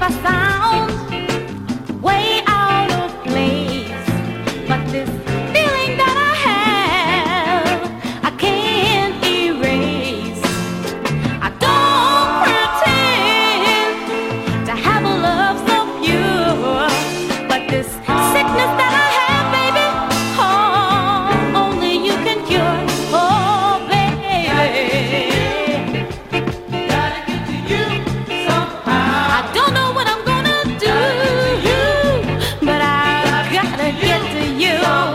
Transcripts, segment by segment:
I sound way out of place, but this feeling that I have, I can't erase. I don't pretend to have a love so pure, but this sickness that I have, baby, oh, only you can cure. Oh, baby, gotta get to you somehow. I don't know what I'm gonna do, but I gotta get to you.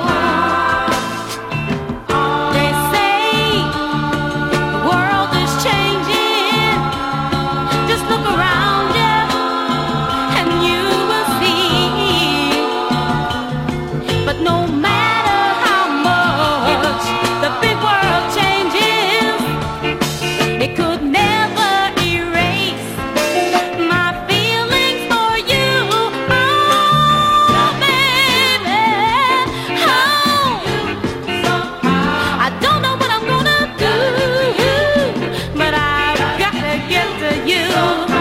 They say the world is changing. Just look around you and you will see. But no matter how much the big world changes, it could never erase my feelings for you. Oh, baby, oh, I don't know what I'm gonna do, but I've gotta get to you.